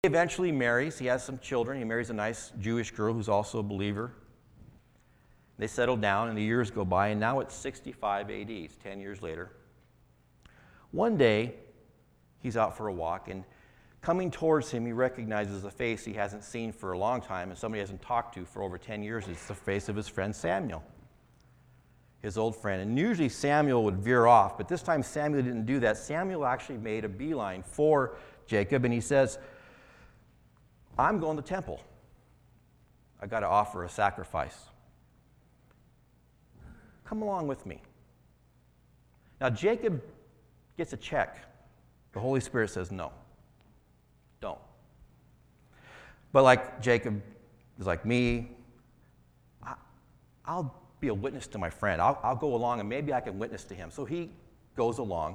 He eventually marries. He has some children. He marries a nice Jewish girl who's also a believer. They settle down, and the years go by, and now it's 65 AD. It's 10 years later. One day, he's out for a walk, and coming towards him, he recognizes a face he hasn't seen for a long time and somebody he hasn't talked to for over 10 years. It's the face of his friend Samuel, his old friend. And usually Samuel would veer off, but this time Samuel didn't do that. Samuel actually made a beeline for Jacob, and he says, I'm going to the temple. I got to offer a sacrifice. Come along with me. Now Jacob gets a check. The Holy Spirit says no. Don't. But like Jacob is like me, I'll be a witness to my friend. I'll go along and maybe I can witness to him. So he goes along.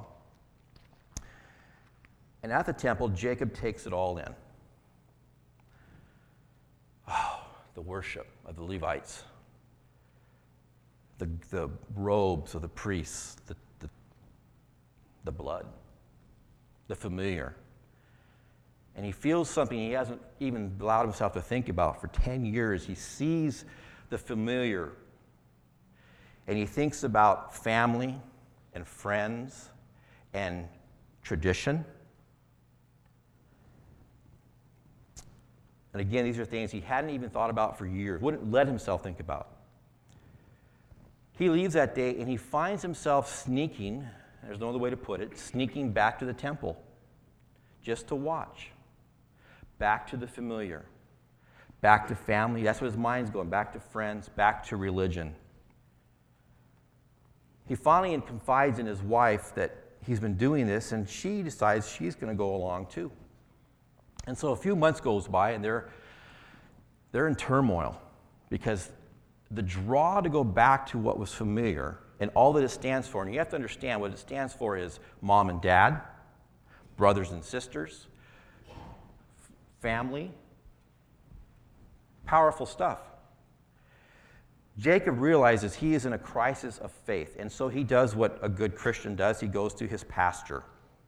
And at the temple, Jacob takes it all in. Oh, the worship of the Levites, the robes of the priests, the blood, the familiar. And he feels something he hasn't even allowed himself to think about for 10 years. He sees the familiar, and he thinks about family and friends and tradition. And again, these are things he hadn't even thought about for years, wouldn't let himself think about. He leaves that day, and he finds himself sneaking, there's no other way to put it, sneaking back to the temple just to watch. Back to the familiar, back to family. That's what his mind's going, back to friends, back to religion. He finally confides in his wife that he's been doing this, and she decides she's going to go along too. And so a few months goes by, and they're in turmoil because the draw to go back to what was familiar and all that it stands for, and you have to understand what it stands for is mom and dad, brothers and sisters, family, powerful stuff. Jacob realizes he is in a crisis of faith, and so he does what a good Christian does. He goes to his pastor,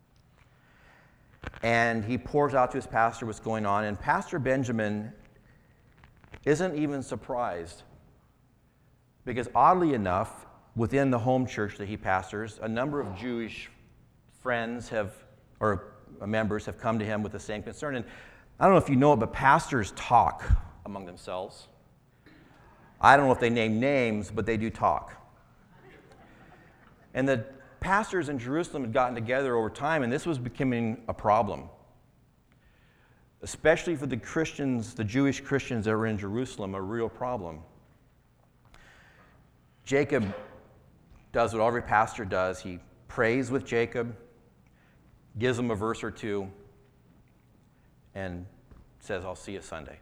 and he pours out to his pastor what's going on, and Pastor Benjamin isn't even surprised because oddly enough, within the home church that he pastors, a number of Jewish friends members have come to him with the same concern. And I don't know if you know it, but pastors talk among themselves. I don't know if they name names, but they do talk. And the pastors in Jerusalem had gotten together over time, and this was becoming a problem, especially for the Christians, the Jewish Christians that were in Jerusalem, a real problem. Jacob does what every pastor does. He prays with Jacob, gives him a verse or two, and says, I'll see you Sunday.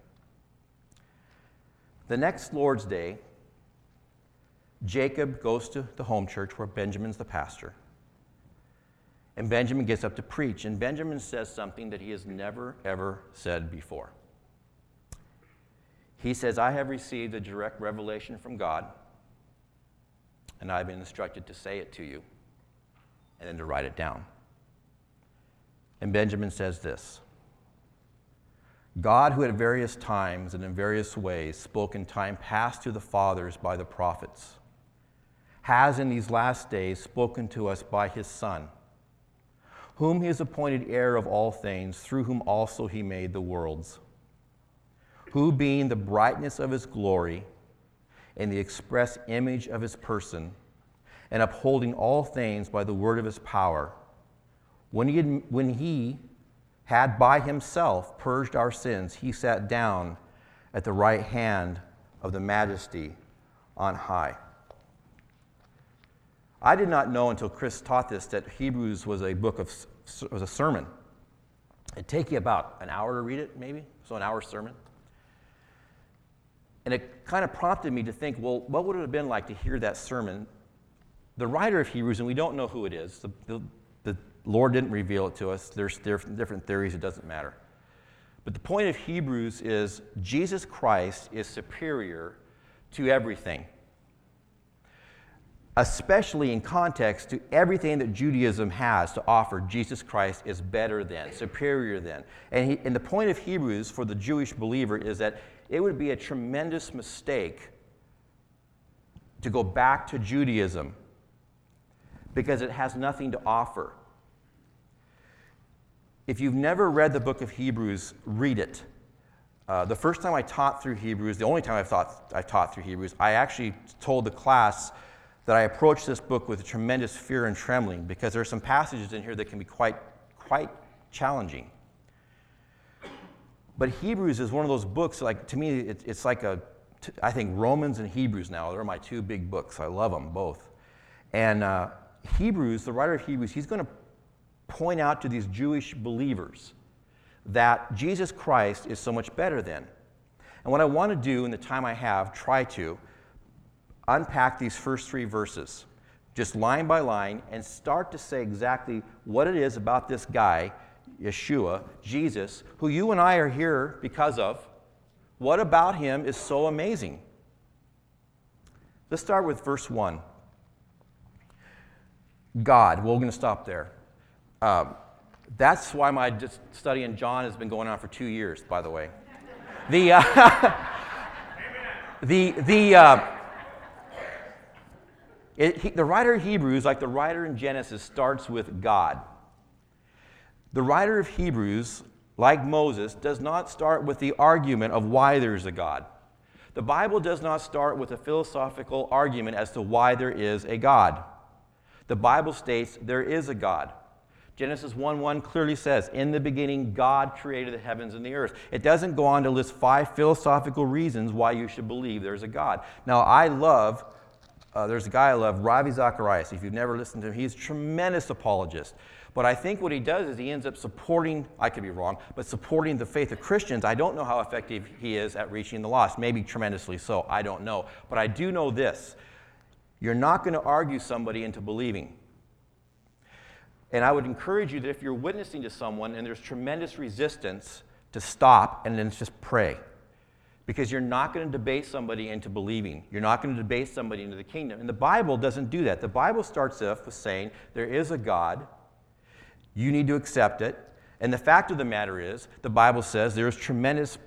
The next Lord's Day, Jacob goes to the home church where Benjamin's the pastor. And Benjamin gets up to preach. And Benjamin says something that he has never, ever said before. He says, I have received a direct revelation from God, and I've been instructed to say it to you, and then to write it down. And Benjamin says this, God, who at various times and in various ways spoke in time past to the fathers by the prophets, has in these last days spoken to us by his Son, whom he has appointed heir of all things, through whom also he made the worlds, who being the brightness of his glory and the express image of his person, and upholding all things by the word of his power, when he had by himself purged our sins, he sat down at the right hand of the Majesty on high. I did not know until Chris taught this that Hebrews was a sermon. It'd take you about an hour to read it, maybe, so an hour sermon. And it kind of prompted me to think, well, what would it have been like to hear that sermon? The writer of Hebrews, and we don't know who it is, the Lord didn't reveal it to us. There's different theories, it doesn't matter. But the point of Hebrews is Jesus Christ is superior to everything. especially in context to everything that Judaism has to offer. Jesus Christ is better than, superior than. And the point of Hebrews for the Jewish believer is that it would be a tremendous mistake to go back to Judaism because it has nothing to offer. If you've never read the book of Hebrews, read it. The first time I taught through Hebrews, the only time I taught through Hebrews, I actually told the class that I approached this book with tremendous fear and trembling because there are some passages in here that can be quite challenging. But Hebrews is one of those books, like, to me, it's like I think Romans and Hebrews now, they're my two big books. I love them both. And Hebrews, the writer of Hebrews, he's going to point out to these Jewish believers that Jesus Christ is so much better than. And what I want to do in the time I have, try to unpack these first 3 verses, just line by line, and start to say exactly what it is about this guy, Yeshua, Jesus, who you and I are here because of. What about him is so amazing? Let's start with verse 1. God. Well, we're going to stop there. That's why my study in John has been going on for 2 years, by the way. The writer of Hebrews, like the writer in Genesis, starts with God. The writer of Hebrews, like Moses, does not start with the argument of why there is a God. The Bible does not start with a philosophical argument as to why there is a God. The Bible states there is a God. Genesis 1:1 clearly says, in the beginning, God created the heavens and the earth. It doesn't go on to list 5 philosophical reasons why you should believe there's a God. Now, there's a guy I love, Ravi Zacharias. If you've never listened to him, he's a tremendous apologist. But I think what he does is he ends up supporting, I could be wrong, but supporting the faith of Christians. I don't know how effective he is at reaching the lost. Maybe tremendously so. I don't know. But I do know this. You're not going to argue somebody into believing. And I would encourage you that if you're witnessing to someone and there's tremendous resistance, to stop and then just pray. Because you're not going to debate somebody into believing. You're not going to debate somebody into the kingdom. And the Bible doesn't do that. The Bible starts off with saying there is a God. You need to accept it. And the fact of the matter is, the Bible says there is tremendous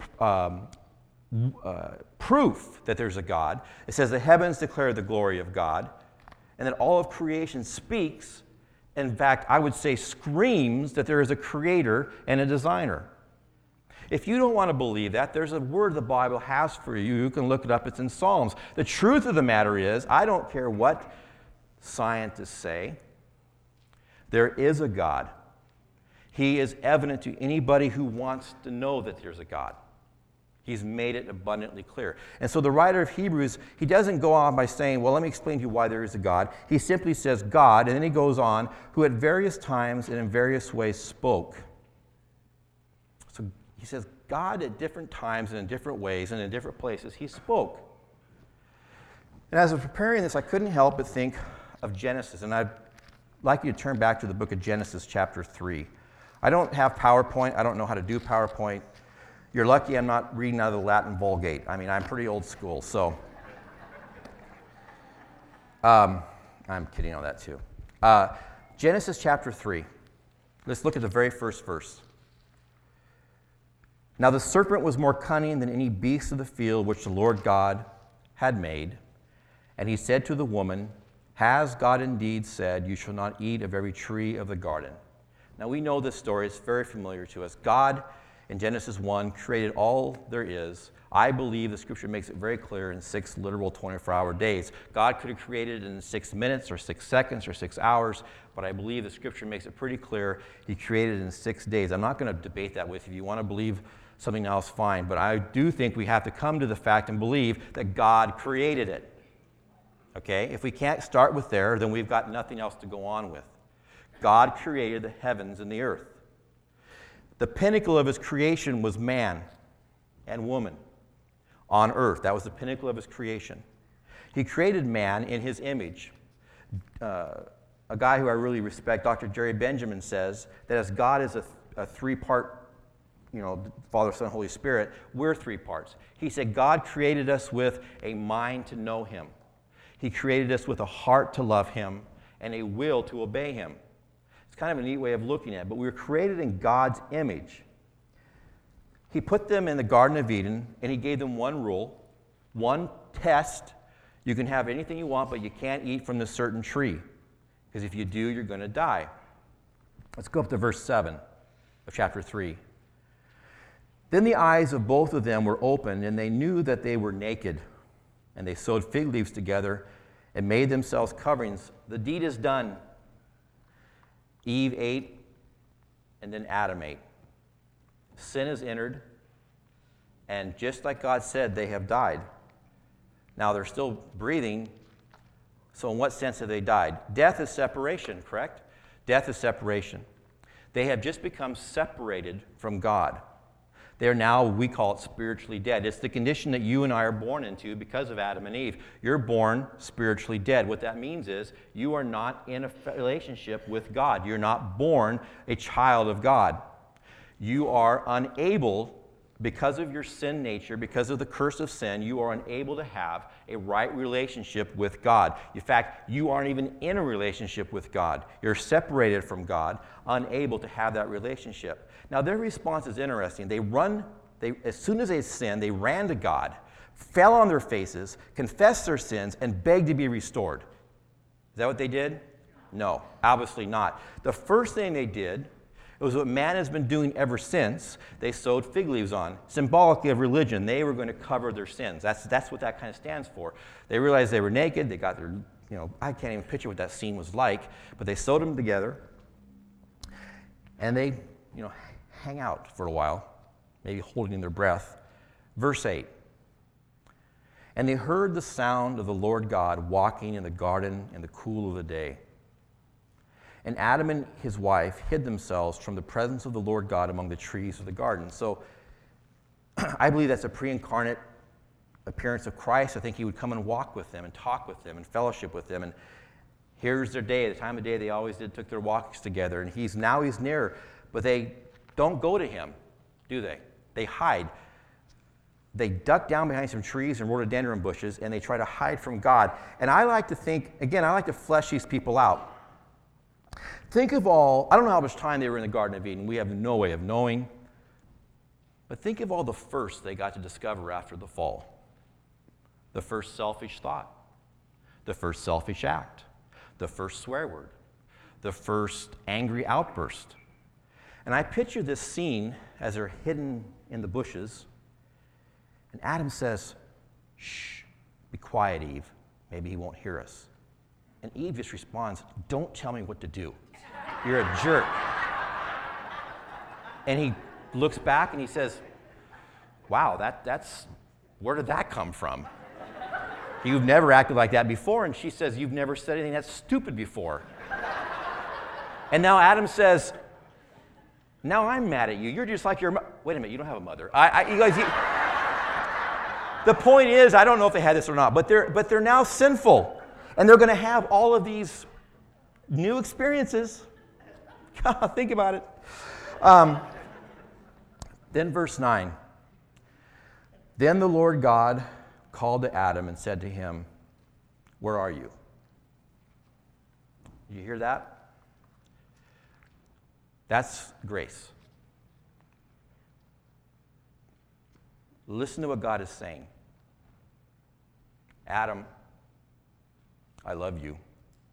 proof that there's a God. It says the heavens declare the glory of God, and that all of creation speaks. In fact, I would say screams that there is a creator and a designer. If you don't want to believe that, there's a word the Bible has for you. You can look it up. It's in Psalms. The truth of the matter is, I don't care what scientists say, there is a God. He is evident to anybody who wants to know that there's a God. He's made it abundantly clear. And so the writer of Hebrews, he doesn't go on by saying, well, let me explain to you why there is a God. He simply says God, and then he goes on, who at various times and in various ways spoke. So he says God at different times and in different ways and in different places, he spoke. And as I was preparing this, I couldn't help but think of Genesis. And I'd like you to turn back to the book of Genesis chapter 3. I don't have PowerPoint. I don't know how to do PowerPoint. You're lucky I'm not reading out of the Latin Vulgate. I mean, I'm pretty old school, so. I'm kidding on that too. Genesis chapter 3. Let's look at the very first verse. Now the serpent was more cunning than any beast of the field which the Lord God had made. And he said to the woman, has God indeed said, you shall not eat of every tree of the garden? Now we know this story. It's very familiar to us. God, in Genesis 1, created all there is. I believe the scripture makes it very clear in 6 literal 24-hour days. God could have created it in 6 minutes or 6 seconds or 6 hours, but I believe the scripture makes it pretty clear he created it in 6 days. I'm not going to debate that with you. If you want to believe something else, fine. But I do think we have to come to the fact and believe that God created it. Okay? If we can't start with there, then we've got nothing else to go on with. God created the heavens and the earth. The pinnacle of his creation was man and woman on earth. That was the pinnacle of his creation. He created man in his image. A guy who I really respect, Dr. Jerry Benjamin, says that as God is a 3-part, Father, Son, Holy Spirit, we're 3 parts. He said God created us with a mind to know him. He created us with a heart to love him and a will to obey him. It's kind of a neat way of looking at it, but we were created in God's image. He put them in the Garden of Eden, and he gave them one rule, one test. You can have anything you want, but you can't eat from this certain tree, because if you do, you're going to die. Let's go up to verse 7 of chapter 3. Then the eyes of both of them were opened, and they knew that they were naked. And they sewed fig leaves together and made themselves coverings. The deed is done. Eve ate, and then Adam ate. Sin has entered, and just like God said, they have died. Now they're still breathing, so in what sense have they died? Death is separation, correct? Death is separation. They have just become separated from God. They are now, we call it, spiritually dead. It's the condition that you and I are born into because of Adam and Eve. You're born spiritually dead. What that means is you are not in a relationship with God. You're not born a child of God. You are unable, because of your sin nature, because of the curse of sin, you are unable to have a right relationship with God. In fact, you aren't even in a relationship with God. You're separated from God, unable to have that relationship. Now, their response is interesting. As soon as they sinned, they ran to God, fell on their faces, confessed their sins, and begged to be restored. Is that what they did? No, obviously not. The first thing they did, it was what man has been doing ever since. They sewed fig leaves on, symbolically of religion. They were going to cover their sins. That's what that kind of stands for. They realized they were naked. They got their, I can't even picture what that scene was like, but they sewed them together, and they, hang out for a while, maybe holding their breath. Verse 8. And they heard the sound of the Lord God walking in the garden in the cool of the day. And Adam and his wife hid themselves from the presence of the Lord God among the trees of the garden. So I believe that's a pre-incarnate appearance of Christ. I think he would come and walk with them and talk with them and fellowship with them. And here's their day, the time of day they always took their walks together. And he's near, but they don't go to him, do they? They hide. They duck down behind some trees and rhododendron bushes, and they try to hide from God. And I like to think, again, I like to flesh these people out. Think of I don't know how much time they were in the Garden of Eden. We have no way of knowing. But think of all the firsts they got to discover after the fall. The first selfish thought. The first selfish act. The first swear word. The first angry outburst. And I picture this scene as they're hidden in the bushes. And Adam says, "Shh, be quiet, Eve. Maybe he won't hear us." And Eve just responds, "Don't tell me what to do. You're a jerk." And he looks back and he says, "Wow, that's where did that come from? You've never acted like that before." And she says, "You've never said anything that's stupid before." And now Adam says, "Now I'm mad at you. You're just like your mother." Wait a minute, you don't have a mother. You guys. The point is, I don't know if they had this or not, but they're now sinful, and they're going to have all of these new experiences. Think about it. Then verse 9. Then the Lord God called to Adam and said to him, "Where are you?" Did you hear that? That's grace. Listen to what God is saying. Adam, I love you.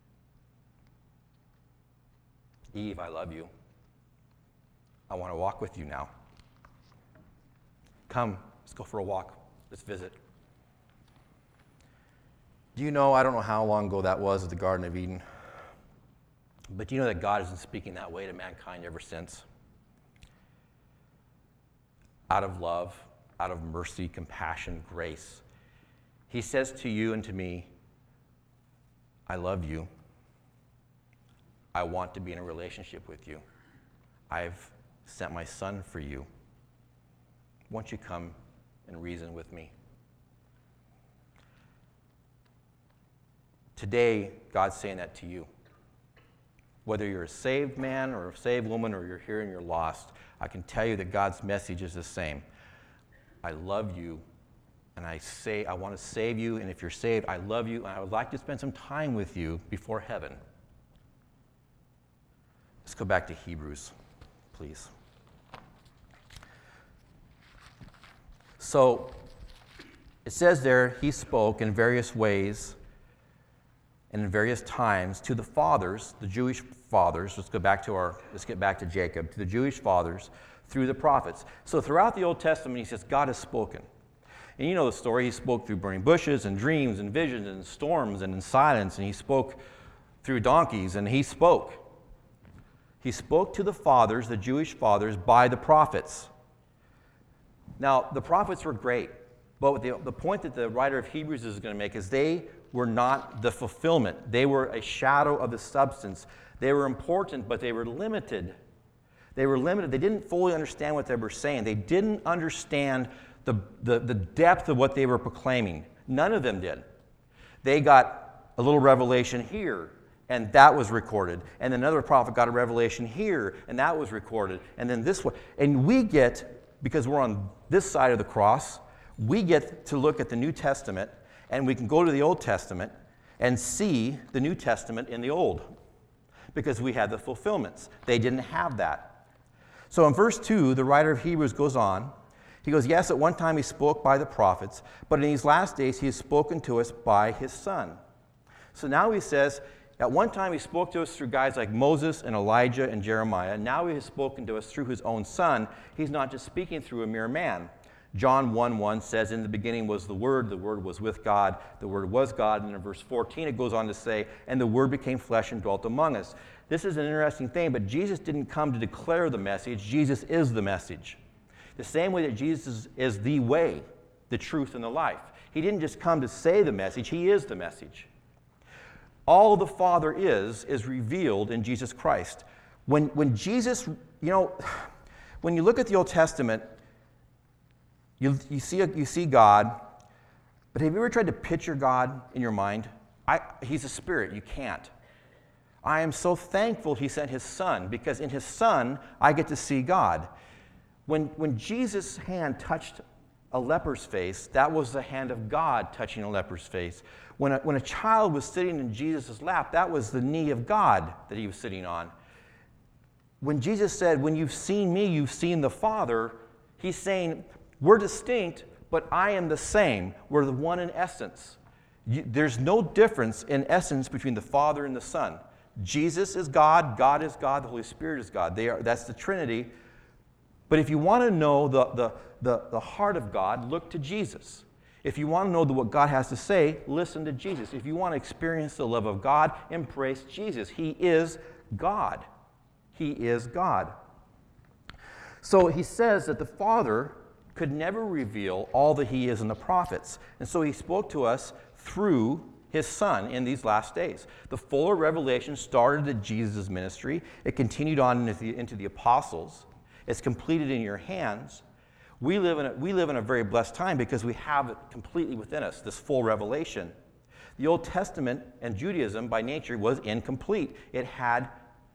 Eve, I love you. I want to walk with you now. Come, let's go for a walk. Let's visit. Do you know, I don't know how long ago that was at the Garden of Eden, but do you know that God has been speaking that way to mankind ever since? Out of love, out of mercy, compassion, grace. He says to you and to me, I love you. I want to be in a relationship with you. I've sent my son for you. Won't you come and reason with me? Today, God's saying that to you. Whether you're a saved man or a saved woman or you're here and you're lost, I can tell you that God's message is the same. I love you. and I want to save you, and if you're saved, I love you, and I would like to spend some time with you before heaven. Let's go back to Hebrews, please. So, it says there, he spoke in various ways and in various times to the fathers, the Jewish fathers. Let's get back to Jacob, to the Jewish fathers through the prophets. So throughout the Old Testament, he says, God has spoken. And you know the story. He spoke through burning bushes and dreams and visions and storms and in silence. And he spoke through donkeys, and he spoke. He spoke to the fathers, the Jewish fathers, by the prophets. Now, the prophets were great. But the point that the writer of Hebrews is going to make is they were not the fulfillment. They were a shadow of the substance. They were important, but they were limited. They were limited. They didn't fully understand what they were saying. They didn't understand the depth of what they were proclaiming. None of them did. They got a little revelation here, and that was recorded. And another prophet got a revelation here, and that was recorded. And then this one. And we get, because we're on this side of the cross, we get to look at the New Testament, and we can go to the Old Testament and see the New Testament in the Old, because we had the fulfillments. They didn't have that. So in verse 2, the writer of Hebrews goes on. He goes, yes, at one time he spoke by the prophets, but in these last days he has spoken to us by his Son. So now he says, at one time he spoke to us through guys like Moses and Elijah and Jeremiah. Now he has spoken to us through his own Son. He's not just speaking through a mere man. John 1:1 says, in the beginning was the Word was with God, the Word was God. And in verse 14 it goes on to say, and the Word became flesh and dwelt among us. This is an interesting thing, but Jesus didn't come to declare the message. Jesus is the message. The same way that Jesus is the way, the truth, and the life. He didn't just come to say the message, he is the message. All the Father is revealed in Jesus Christ. When Jesus, when you look at the Old Testament, you see God, but have you ever tried to picture God in your mind? He's a spirit. You can't. I am so thankful he sent his Son, because in his Son, I get to see God. When Jesus' hand touched a leper's face, that was the hand of God touching a leper's face. When a child was sitting in Jesus' lap, that was the knee of God that he was sitting on. When Jesus said, when you've seen me, you've seen the Father, he's saying, we're distinct, but I am the same. We're the one in essence. There's no difference in essence between the Father and the Son. Jesus is God, God is God, the Holy Spirit is God. That's the Trinity. But if you want to know the heart of God, look to Jesus. If you want to know what God has to say, listen to Jesus. If you want to experience the love of God, embrace Jesus. He is God. He is God. So he says that the Father could never reveal all that he is in the prophets. And so he spoke to us through his Son in these last days. The fuller revelation started at Jesus' ministry. It continued on into the apostles. It's completed in your hands. We live in a very blessed time because we have it completely within us, this full revelation. The Old Testament and Judaism by nature was incomplete. It had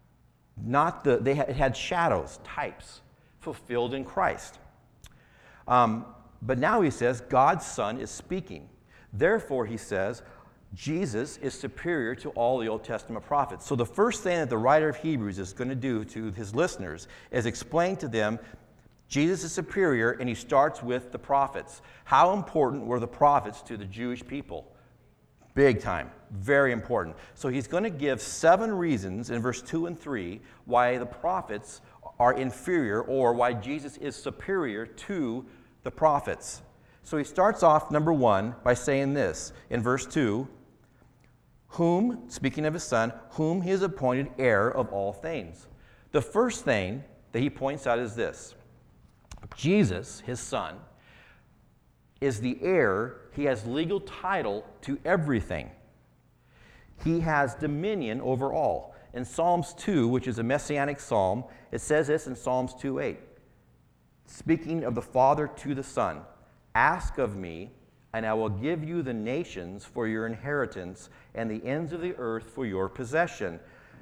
it had shadows, types, fulfilled in Christ. But now he says God's Son is speaking. Therefore, he says, Jesus is superior to all the Old Testament prophets. So the first thing that the writer of Hebrews is going to do to his listeners is explain to them Jesus is superior, and he starts with the prophets. How important were the prophets to the Jewish people? Big time. Very important. So he's going to give 7 reasons in verse 2 and 3 why the prophets are inferior, or why Jesus is superior to the prophets. So he starts off, number 1, by saying this in verse 2, whom, speaking of his Son, whom he has appointed heir of all things. The first thing that he points out is this. Jesus, his Son, is the heir. He has legal title to everything. He has dominion over all. In Psalms 2, which is a messianic psalm, it says this in Psalms 2:8. Speaking of the Father to the Son, ask of me, and I will give you the nations for your inheritance and the ends of the earth for your possession.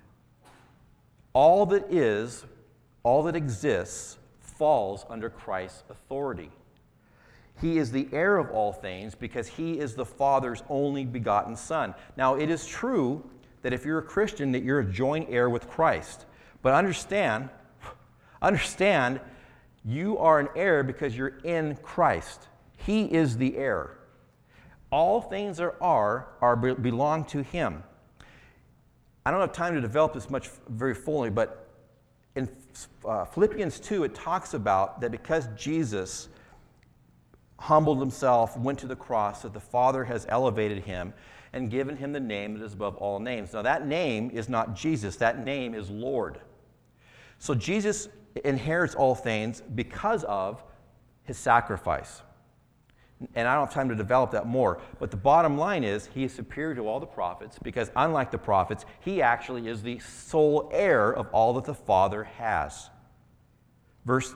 All that exists, falls under Christ's authority. He is the heir of all things because he is the Father's only begotten Son. Now, it is true that if you're a Christian, that you're a joint heir with Christ. But understand, you are an heir because you're in Christ. He is the heir. All things belong to him. I don't have time to develop this very fully, but in Philippians 2, it talks about that because Jesus humbled himself, went to the cross, that the Father has elevated him and given him the name that is above all names. Now, that name is not Jesus. That name is Lord. So Jesus inherits all things because of his sacrifice. And I don't have time to develop that more. But the bottom line is he is superior to all the prophets because unlike the prophets, he actually is the sole heir of all that the Father has. The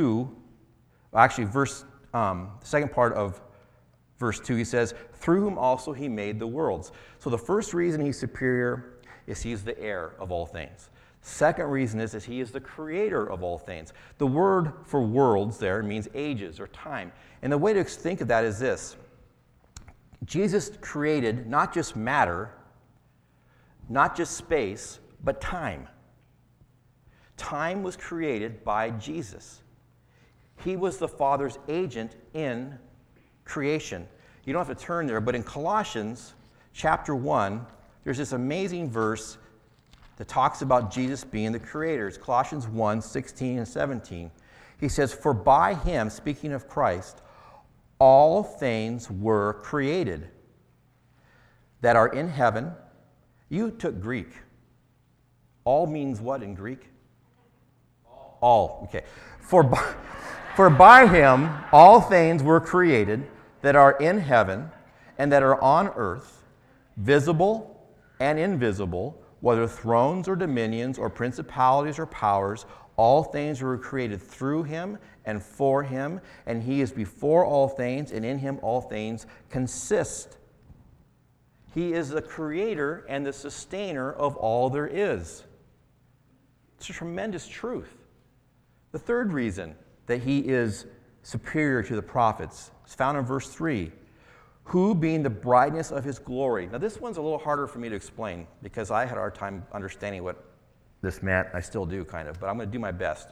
second part of verse 2, he says, through whom also he made the worlds. So the first reason he's superior is he's the heir of all things. Second reason is he is the creator of all things. The word for worlds there means ages or time. And the way to think of that is this. Jesus created not just matter, not just space, but time. Time was created by Jesus. He was the Father's agent in creation. You don't have to turn there, but in Colossians chapter 1, there's this amazing verse that talks about Jesus being the creator. It's Colossians 1, 16 and 17. He says, for by him, speaking of Christ, all things were created that are in heaven. You took Greek. All means what in Greek? All. Okay. For by him all things were created that are in heaven and that are on earth, visible and invisible, whether thrones or dominions or principalities or powers, all things were created through him and for him, and he is before all things, and in him all things consist. He is the creator and the sustainer of all there is. It's a tremendous truth. The third reason that he is superior to the prophets is found in verse 3. Who being the brightness of his glory. Now this one's a little harder for me to explain because I had a hard time understanding what this meant. I still do kind of, but I'm going to do my best.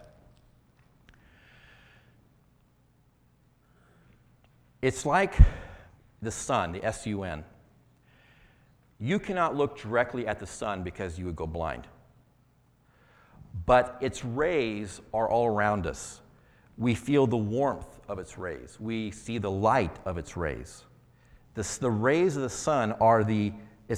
It's like the sun, the S-U-N. You cannot look directly at the sun because you would go blind. But its rays are all around us. We feel the warmth of its rays. We see the light of its rays. The rays of the sun are the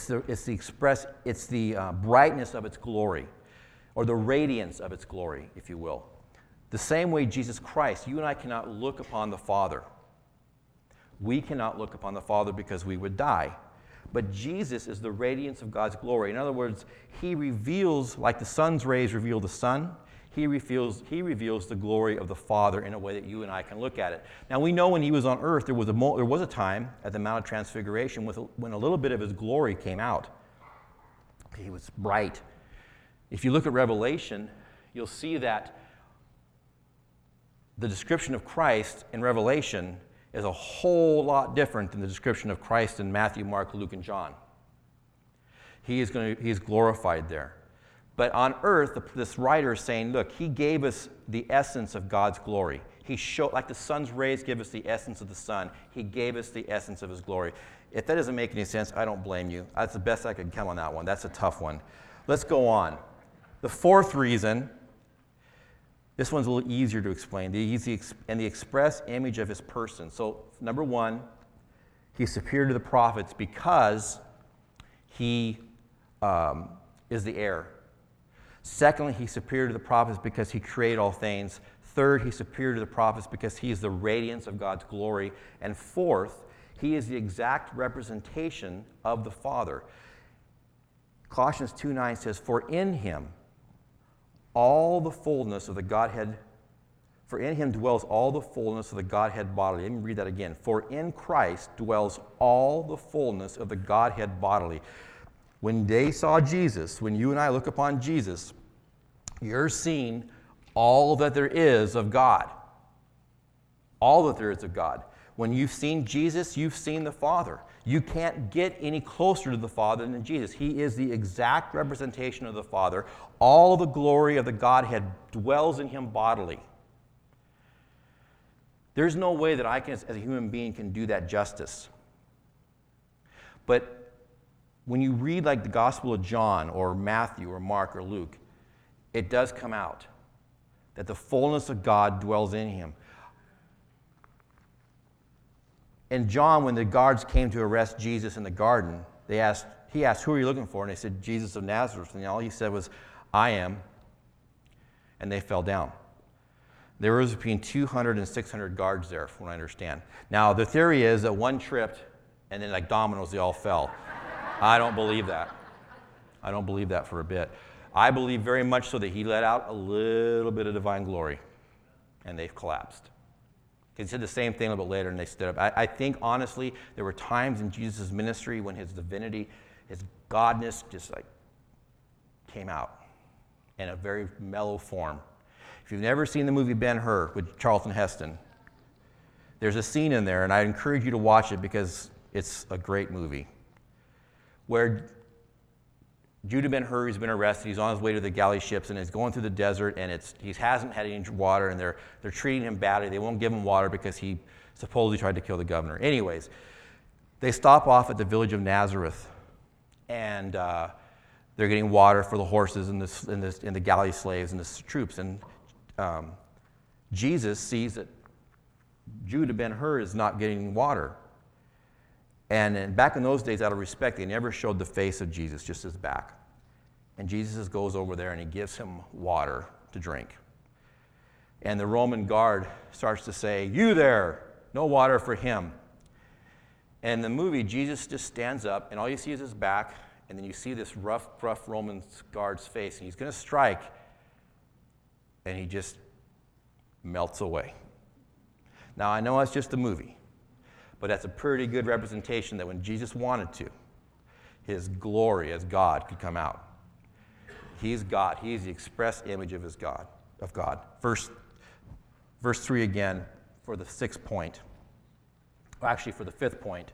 brightness of its glory, or the radiance of its glory, if you will. The same way Jesus Christ, you and I cannot look upon the Father. We cannot look upon the Father because we would die. But Jesus is the radiance of God's glory. In other words, he reveals, like the sun's rays reveal the sun, he reveals the glory of the Father in a way that you and I can look at it. Now, we know when he was on earth, there was a time at the Mount of Transfiguration when a little bit of his glory came out. He was bright. If you look at Revelation, you'll see that the description of Christ in Revelation is a whole lot different than the description of Christ in Matthew, Mark, Luke, and John. He is glorified there. But on earth, this writer is saying, look, he gave us the essence of God's glory. He showed, like the sun's rays give us the essence of the sun, he gave us the essence of his glory. If that doesn't make any sense, I don't blame you. That's the best I could come on that one. That's a tough one. Let's go on. The fourth reason, this one's a little easier to explain, the express image of his person. So, number one, he's superior to the prophets because he is the heir. Secondly, he's superior to the prophets because he created all things. Third, he's superior to the prophets because he is the radiance of God's glory. And fourth, he is the exact representation of the Father. Colossians 2:9 says, for in him all the fullness of the Godhead, for in him dwells all the fullness of the Godhead bodily. Let me read that again. For in Christ dwells all the fullness of the Godhead bodily. When they saw Jesus, when you and I look upon Jesus, you're seeing all that there is of God. All that there is of God. When you've seen Jesus, you've seen the Father. You can't get any closer to the Father than Jesus. He is the exact representation of the Father. All the glory of the Godhead dwells in him bodily. There's no way that I can, as a human being, can do that justice. But when you read like the Gospel of John or Matthew or Mark or Luke, it does come out that the fullness of God dwells in him. And John, when the guards came to arrest Jesus in the garden, he asked, "Who are you looking for?" And they said, "Jesus of Nazareth." And all he said was, "I am." And they fell down. There was between 200 and 600 guards there, from what I understand. Now, the theory is that one tripped, and then like dominoes, they all fell. I don't believe that. I don't believe that for a bit. I believe very much so that he let out a little bit of divine glory, and they collapsed. He said the same thing a little bit later, and they stood up. I think, honestly, there were times in Jesus' ministry when his divinity, his godness just like came out in a very mellow form. If you've never seen the movie Ben-Hur with Charlton Heston, there's a scene in there, and I encourage you to watch it because it's a great movie, where Judah Ben-Hur has been arrested. He's on his way to the galley ships, and he's going through the desert, and he hasn't had any water, and they're treating him badly. They won't give him water because he supposedly tried to kill the governor. Anyways, they stop off at the village of Nazareth, and they're getting water for the horses and the galley slaves and the troops. And Jesus sees that Judah Ben-Hur is not getting water. And back in those days, out of respect, they never showed the face of Jesus, just his back. And Jesus goes over there and he gives him water to drink. And the Roman guard starts to say, "You there, no water for him." And in the movie, Jesus just stands up, and all you see is his back, and then you see this rough Roman guard's face, and he's going to strike, and he just melts away. Now, I know that's just a movie, but that's a pretty good representation that when Jesus wanted to, his glory as God could come out. He's God. He's the express image of God. Verse 3 again for the sixth point. Actually, for the fifth point.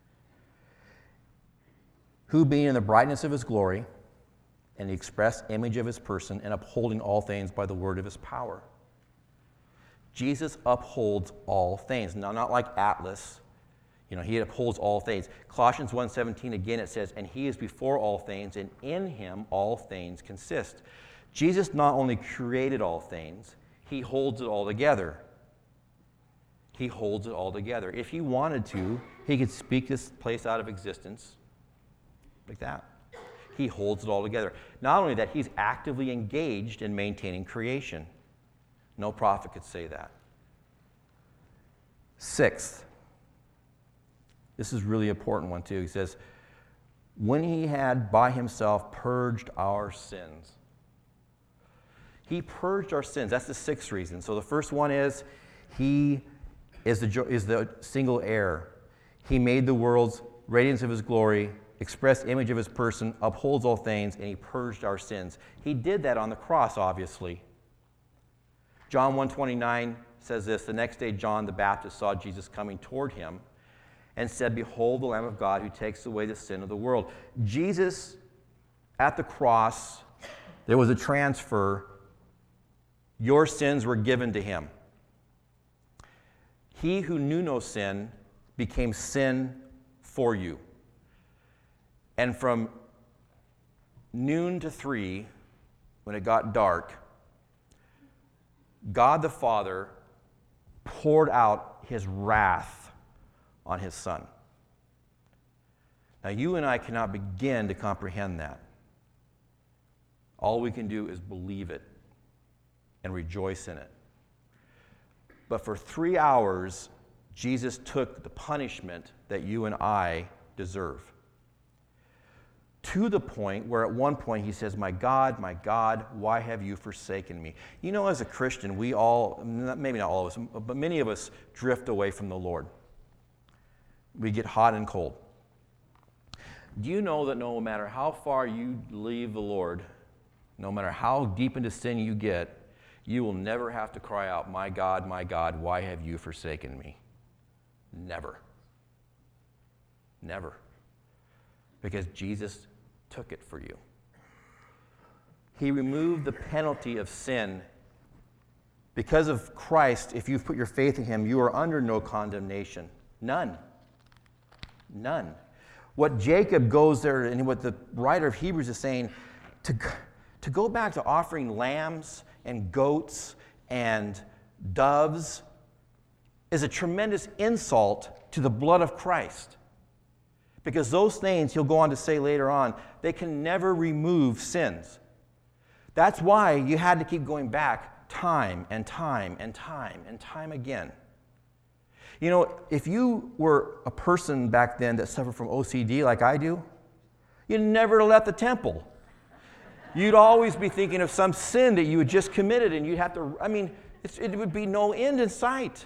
Who being in the brightness of his glory and the express image of his person and upholding all things by the word of his power. Jesus upholds all things. Now, not like Atlas. He upholds all things. Colossians 1:17, again, it says, "And he is before all things, and in him all things consist." Jesus not only created all things, he holds it all together. He holds it all together. If he wanted to, he could speak this place out of existence like that. He holds it all together. Not only that, he's actively engaged in maintaining creation. No prophet could say that. Sixth, this is really important one too. He says, when he had by himself purged our sins. He purged our sins. That's the sixth reason. So the first one is he is the single heir. He made the world's radiance of his glory, express image of his person, upholds all things, and he purged our sins. He did that on the cross, obviously. John 1:29 says this, "The next day John the Baptist saw Jesus coming toward him and said, 'Behold the Lamb of God who takes away the sin of the world.'" Jesus, at the cross, there was a transfer. Your sins were given to him. He who knew no sin became sin for you. And from noon to 3, when it got dark, God the Father poured out his wrath on his Son. Now, you and I cannot begin to comprehend that. All we can do is believe it and rejoice in it. But for 3 hours, Jesus took the punishment that you and I deserve. To the point where at one point he says, my God, why have you forsaken me?" As a Christian, we all, maybe not all of us, but many of us drift away from the Lord. We get hot and cold. Do you know that no matter how far you leave the Lord, no matter how deep into sin you get, you will never have to cry out, my God, why have you forsaken me?" Never. Never. Because Jesus took it for you. He removed the penalty of sin. Because of Christ, if you've put your faith in him, you are under no condemnation. None. None. What Jacob goes there, and what the writer of Hebrews is saying, to go back to offering lambs and goats and doves is a tremendous insult to the blood of Christ. Because those things, he'll go on to say later on, they can never remove sins. That's why you had to keep going back time and time and time and time again. You know, if you were a person back then that suffered from OCD like I do, you'd never left the temple. You'd always be thinking of some sin that you had just committed, and you'd have to, it would be no end in sight.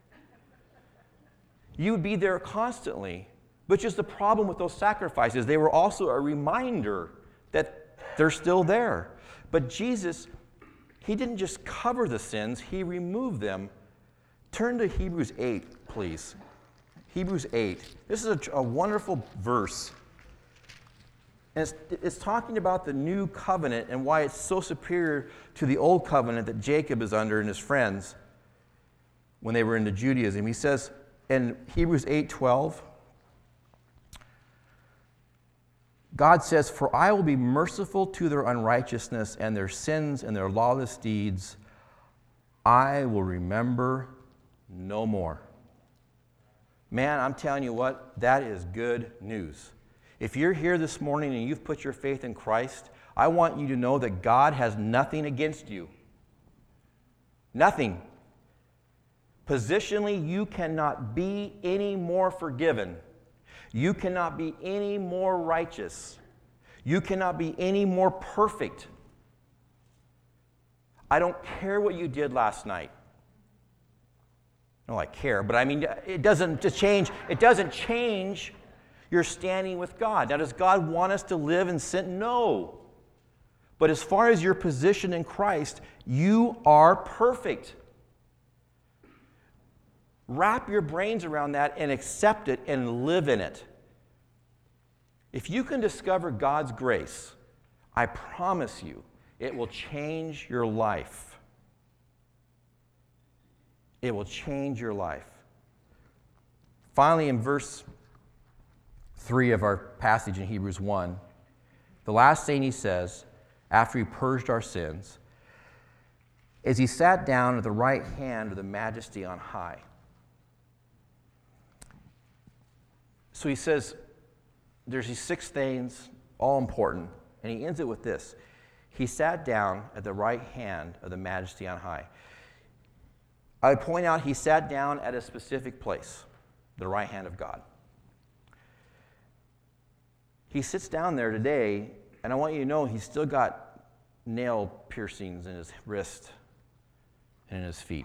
You would be there constantly. Which is the problem with those sacrifices. They were also a reminder that they're still there. But Jesus, he didn't just cover the sins, he removed them. Turn to Hebrews 8, please. Hebrews 8. This is a wonderful verse. And it's talking about the new covenant and why it's so superior to the old covenant that Jacob is under and his friends when they were into Judaism. He says in Hebrews 8:12, God says, "For I will be merciful to their unrighteousness and their sins and their lawless deeds. I will remember no more." Man, I'm telling you what, that is good news. If you're here this morning and you've put your faith in Christ, I want you to know that God has nothing against you. Nothing. Positionally, you cannot be any more forgiven. You cannot be any more righteous. You cannot be any more perfect. I don't care what you did last night. No, I care, but it doesn't change your standing with God. Now, does God want us to live in sin? No. But as far as your position in Christ, you are perfect. Wrap your brains around that and accept it and live in it. If you can discover God's grace, I promise you, it will change your life. It will change your life. Finally, in verse 3 of our passage in Hebrews 1, the last thing he says, after he purged our sins, is he sat down at the right hand of the Majesty on high. So he says, there's these 6 things, all important, and he ends it with this. He sat down at the right hand of the Majesty on high. I would point out he sat down at a specific place, the right hand of God. He sits down there today, and I want you to know he's still got nail piercings in his wrist and in his feet.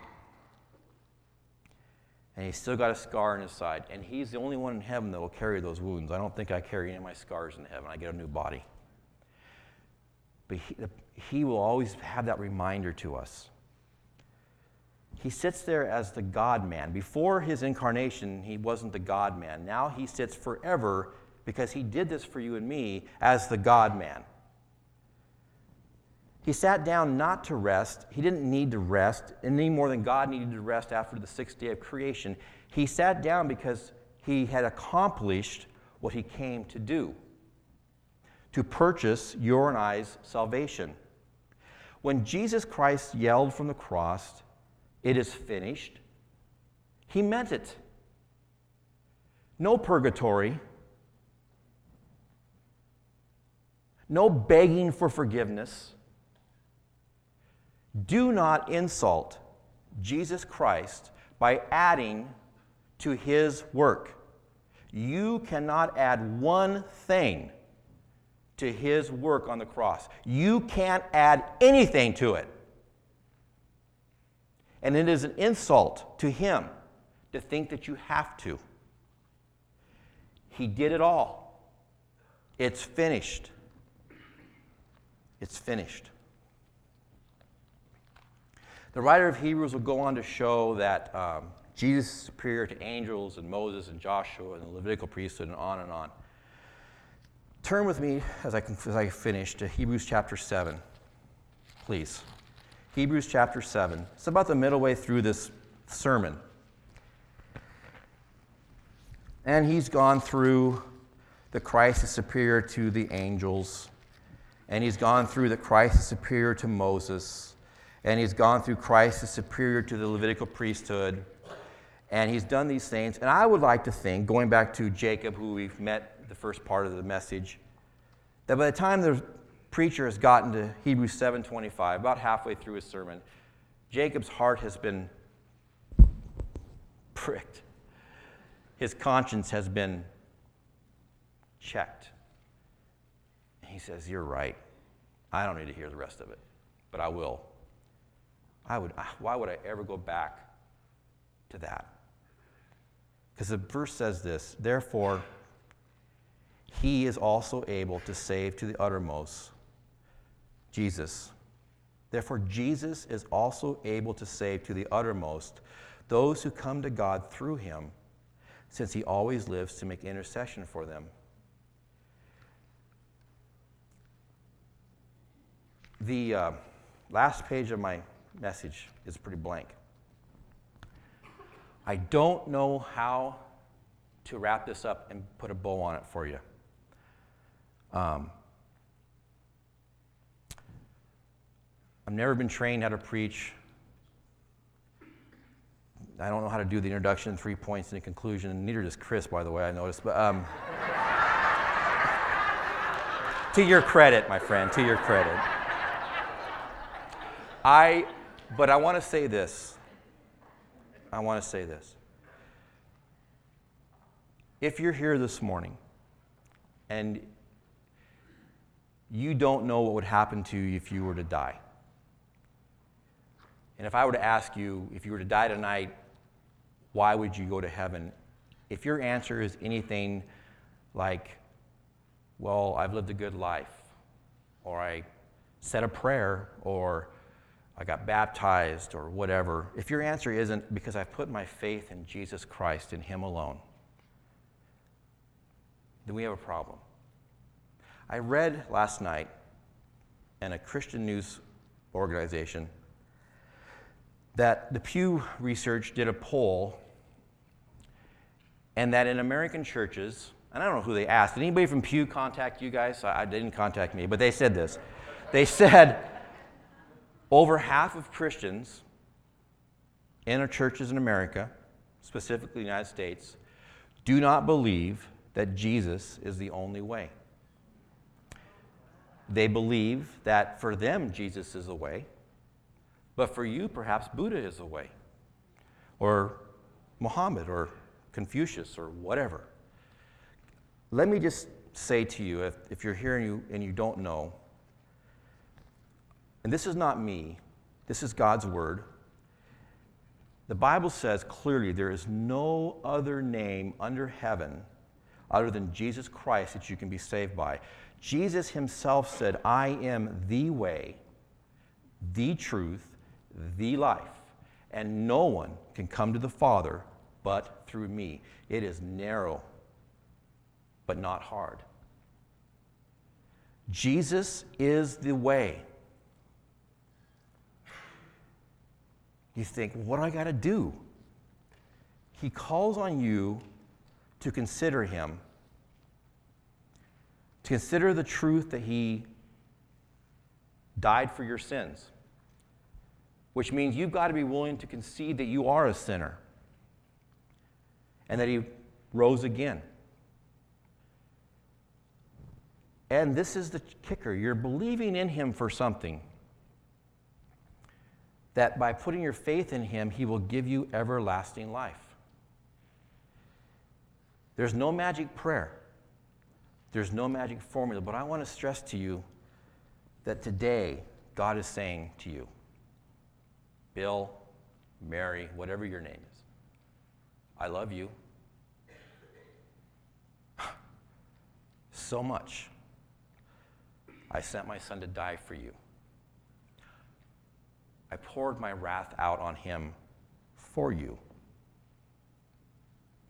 And he's still got a scar in his side. And he's the only one in heaven that will carry those wounds. I don't think I carry any of my scars in heaven. I get a new body. But he will always have that reminder to us. He sits there as the God-man. Before his incarnation, he wasn't the God-man. Now he sits forever because he did this for you and me as the God-man. He sat down not to rest. He didn't need to rest any more than God needed to rest after the 6th day of creation. He sat down because he had accomplished what he came to do, to purchase your and I's salvation. When Jesus Christ yelled from the cross, "It is finished," he meant it. No purgatory, no begging for forgiveness. Do not insult Jesus Christ by adding to his work. You cannot add one thing to his work on the cross. You can't add anything to it. And it is an insult to him to think that you have to. He did it all. It's finished. It's finished. The writer of Hebrews will go on to show that Jesus is superior to angels and Moses and Joshua and the Levitical priesthood and on and on. Turn with me as I finish to Hebrews chapter 7, please. Hebrews chapter 7. It's about the middle way through this sermon. And he's gone through the Christ is superior to the angels. And he's gone through that Christ is superior to Moses. And he's gone through Christ is superior to the Levitical priesthood. And he's done these things. And I would like to think, going back to Jacob, who we've met the first part of the message, that by the time the preacher has gotten to Hebrews 7:25, about halfway through his sermon, Jacob's heart has been pricked. His conscience has been checked. And he says, you're right. I don't need to hear the rest of it, but I will. Why would I ever go back to that? Because the verse says this, therefore, he is also able to save to the uttermost. Jesus. Therefore, Jesus is also able to save to the uttermost those who come to God through him, since he always lives to make intercession for them. The last page of my message is pretty blank. I don't know how to wrap this up and put a bow on it for you. I've never been trained how to preach. I don't know how to do the introduction, 3 points, and a conclusion, and neither does Chris, by the way, I noticed. But to your credit, my friend, to your credit. But I want to say this. If you're here this morning and you don't know what would happen to you if you were to die, and if I were to ask you, if you were to die tonight, why would you go to heaven? If your answer is anything like, well, I've lived a good life, or I said a prayer, or I got baptized, or whatever, if your answer isn't because I've put my faith in Jesus Christ, in him alone, then we have a problem. I read last night in a Christian news organization that the Pew Research did a poll, and that in American churches, and I don't know who they asked, did anybody from Pew contact you guys? I didn't contact me, but they said this. They said over half of Christians in our churches in America, specifically the United States, do not believe that Jesus is the only way. They believe that for them, Jesus is the way, but for you, perhaps Buddha is the way, or Muhammad, or Confucius, or whatever. Let me just say to you, if you're here and you don't know, and this is not me, this is God's word. The Bible says clearly there is no other name under heaven other than Jesus Christ that you can be saved by. Jesus himself said, I am the way, the truth, the life, and no one can come to the Father but through me. It is narrow, but not hard. Jesus is the way. You think, what do I got to do? He calls on you to consider him, to consider the truth that he died for your sins, which means you've got to be willing to concede that you are a sinner and that he rose again. And this is the kicker. You're believing in him for something, that by putting your faith in him, he will give you everlasting life. There's no magic prayer. There's no magic formula, but I want to stress to you that today God is saying to you, Bill, Mary, whatever your name is, I love you so much. I sent my son to die for you. I poured my wrath out on him for you.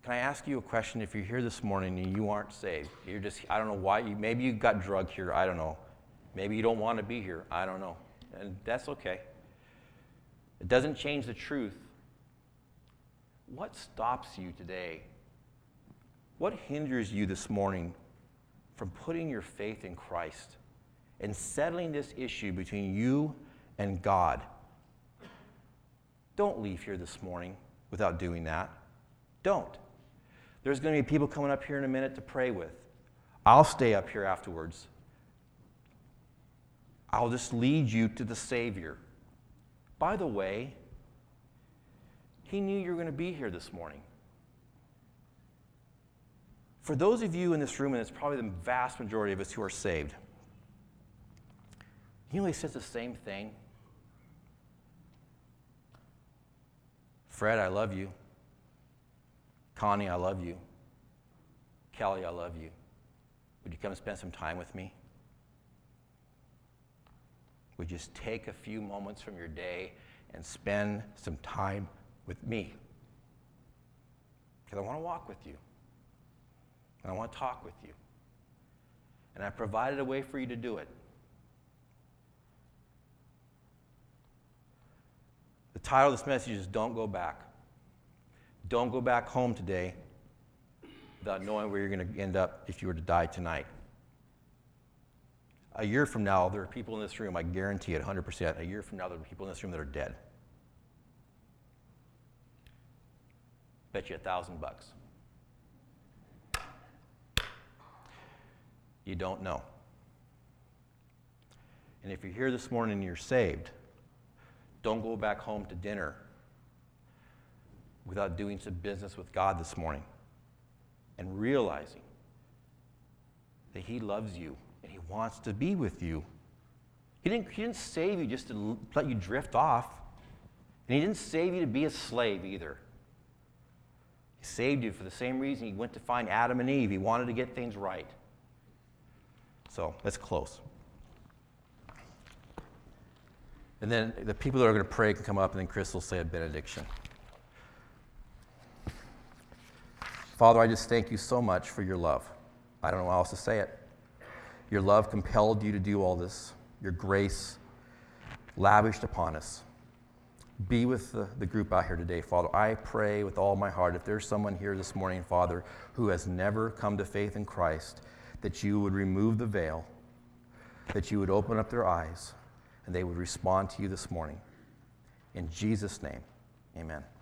Can I ask you a question? If you're here this morning and you aren't saved, you're just, I don't know why, maybe you got drugged here, I don't know. Maybe you don't want to be here, I don't know. And that's okay. It doesn't change the truth. What stops you today? What hinders you this morning from putting your faith in Christ and settling this issue between you and God? Don't leave here this morning without doing that. Don't. There's going to be people coming up here in a minute to pray with. I'll stay up here afterwards. I'll just lead you to the Savior. By the way, He knew you were going to be here this morning. For those of you in this room, and it's probably the vast majority of us who are saved, He only says the same thing. Fred, I love you. Connie, I love you. Kelly, I love you. Would you come spend some time with me? Would you just take a few moments from your day and spend some time with me? Because I want to walk with you. And I want to talk with you. And I provided a way for you to do it. The title of this message is Don't Go Back. Don't go back home today without knowing where you're going to end up if you were to die tonight. A year from now, there are people in this room, I guarantee it 100%, a year from now, there are people in this room that are dead. Bet you $1,000. You don't know. And if you're here this morning and you're saved, don't go back home to dinner without doing some business with God this morning and realizing that He loves you and He wants to be with you. He didn't save you just to let you drift off. And He didn't save you to be a slave either. He saved you for the same reason He went to find Adam and Eve. He wanted to get things right. So let's close. And then the people that are going to pray can come up, and then Chris will say a benediction. Father, I just thank you so much for your love. I don't know how else to say it. Your love compelled you to do all this. Your grace lavished upon us. Be with the group out here today, Father. I pray with all my heart, if there's someone here this morning, Father, who has never come to faith in Christ, that you would remove the veil, that you would open up their eyes, and they would respond to you this morning. In Jesus' name, amen.